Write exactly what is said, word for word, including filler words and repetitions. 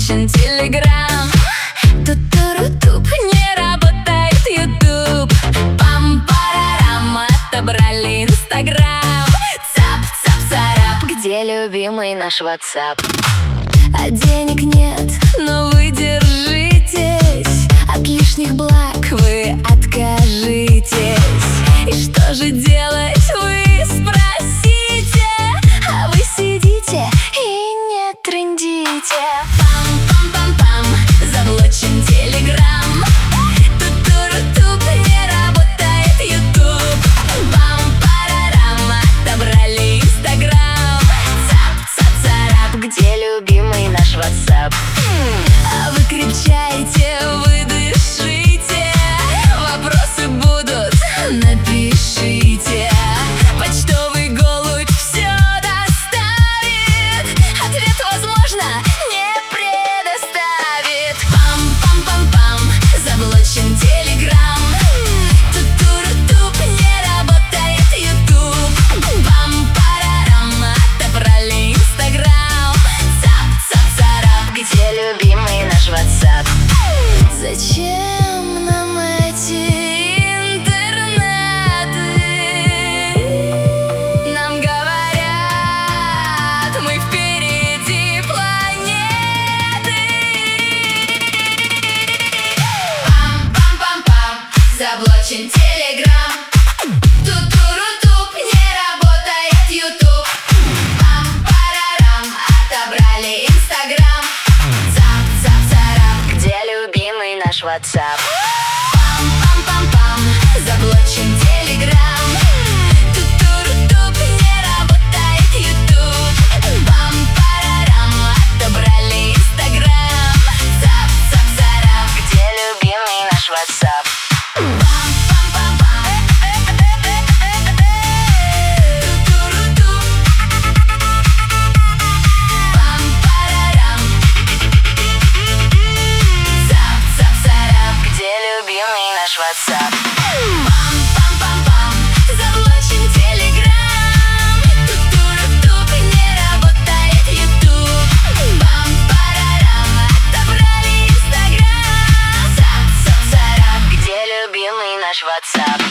заблочен Телеграм. Ту-туру-туп, не работает Ютуб. Пам-парарам, отобрали Инстаграм. Цап-цап-царап, где любимый наш Ватсап? А денег нет, но вы держитесь. От лишних благ вы откажитесь. И что же делать, вы спросите? А вы сидите и не трындите. Пам-пам-пам-пам, заблочен Телеграм. Ту-туру-туп, не работает Ютуб. Пам-парарам, отобрали Инстаграм. Цап-цап-царап, где любимый наш Ватсап? А вы кричаете, вы дышите. Вопросы будут, напишите. Почтовый голубь все доставит. Ответ, возможно, не предоставит. Пам-пам-пам-пам, заблочен Телеграм. Ту-туру-туп, не работает Ютуб. Пам-парарам, отобрали Инстаграм. Цап-цап-царап, где любимый наш Ватсап? Зачем нам эти интернеты? Нам говорят, мы впереди планеты. Пам-пам-пам-пам, заблочен Телеграм. Ту-туру-туп, не работает Ютуб. Пам-парарам, отобрали Инстаграм. Цап-цап-царап, где любимый наш Ватсап? Пам-пам-пам-пам, заблочен Телеграм. Ту-туру-туп, не работает Ютуб. Пам-парарам, отобрали Инстаграм. Цап-цап-царап, где любимый наш Ватсап? Пам-пам-пам-пам, ту-туру-туп. Пам-парарам, цап-цап-царап, где любимый наш Ватсап? Пам-пам-пам-пам, заблочен Телеграм. Ту-туру-туп, не работает Ютуб. Пам-парарам, отобрали Инстаграм. Цап-цап-царап, где любимый наш Ватсап?